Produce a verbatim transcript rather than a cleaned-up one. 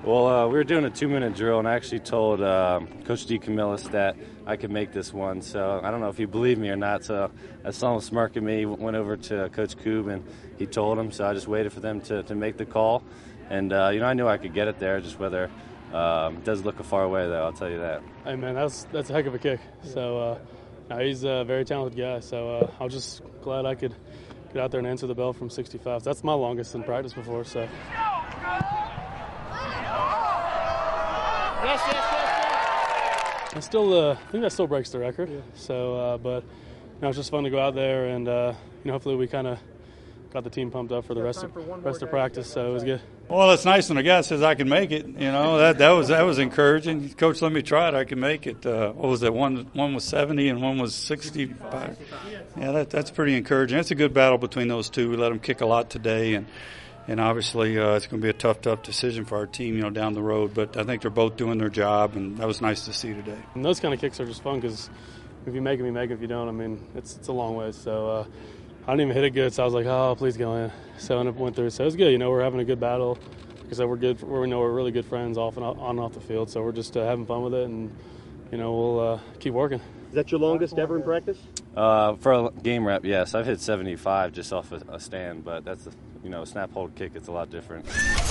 Well, uh, we were doing a two-minute drill, and I actually told uh, Coach DeCamillis that I could make this one. So I don't know if he believed me or not. So I saw him smirk at me, went over to Coach Koob, and he told him. So I just waited for them to, to make the call. And, uh, you know, I knew I could get it there, just whether um, it does look a far away, though, I'll tell you that. Hey, man, that's, that's a heck of a kick. So uh, no, he's a very talented guy. So uh, I was just glad I could get out there and answer the bell from sixty-five. That's my longest in practice before, so. Yes, yes, yes, yes. I still, uh, I think that still breaks the record. Yeah. So, uh, but you know, it's just fun to go out there, and uh, you know, hopefully we kind of got the team pumped up for the rest of rest of practice. So it was good. Well, it's nice when a guy says I can make it. You know, that that was that was encouraging. Coach, let me try it. I can make it. Uh, what was that? One one was seventy and one was sixty-five. Yeah, that that's pretty encouraging. It's a good battle between those two. We let them kick a lot today, and. And obviously, uh, it's going to be a tough, tough decision for our team, you know, down the road. But I think they're both doing their job, and that was nice to see today. And those kind of kicks are just fun because if you make them, you make them. If you don't, I mean, it's it's a long way. So uh, I didn't even hit it good, so I was like, oh, please go in. So I went through. So it was good. You know, we're having a good battle. Like I said, we're good. We're, we know we're really good friends off and on and off the field. So we're just uh, having fun with it, and you know, we'll uh, keep working. Is that your longest ever in practice? Uh, for a game rep, yes. I've hit seventy-five just off a, a stand, but that's, a, you know, snap, hold, kick. It's a lot different.